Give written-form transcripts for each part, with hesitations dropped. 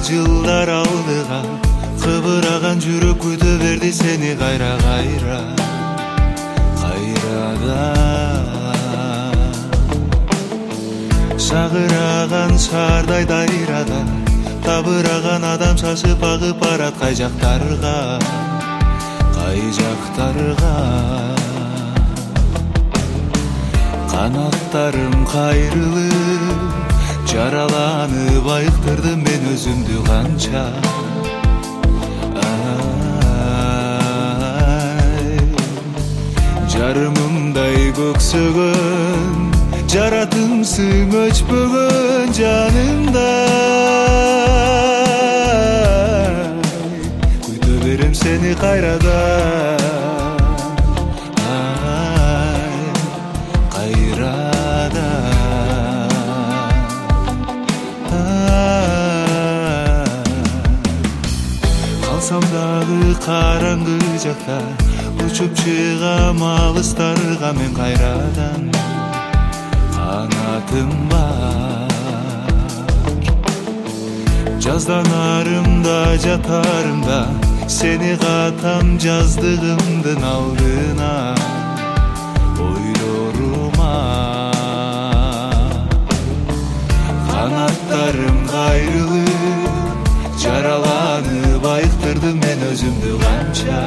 жылдар алдыга кыбыраган жүрөк күтө берди сени кайра кайрадан. Шагыраган шаардай дайрада табыраган адам шашып агып барат кай жактарга. Канаттарым кайрылып жараланып айыктырдым мен өзүмдү канча. Жарымымдай көксөгөн жаратымсың өчпөгөн жанымда. Күтө берем сени кайрадан. Калсам дагы караңгы жакта учуп чыгам алыстарга мен кайрадан. Канатым бар жазданарымда жатарымда сени катам жаздыгымдын алдына ойлорума. Канаттарым кайрылып жараланып айыктырдым мен өзүмдү канча.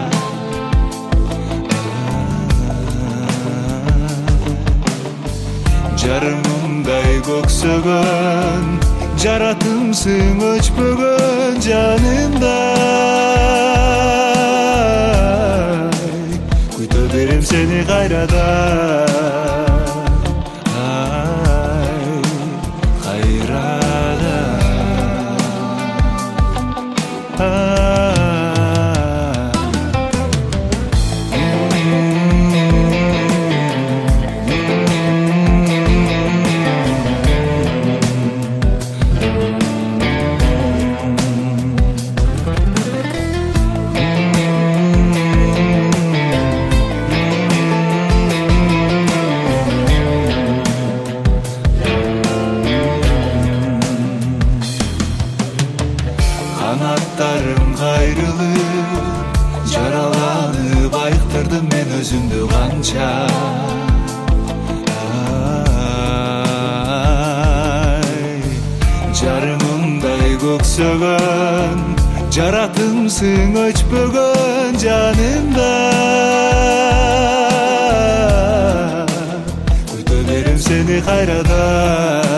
Жарымымдай көксөгөн жаратымсың өчпөгөн жанымда. Күтө берем сени кайрадан. Канаттарым кайрылып жараланып айыктырдым мен өзүмдү канча. Жарымымдай көксөгөн жаратымсың өчпөгөн жанымда. Күтө берем сени кайрадан.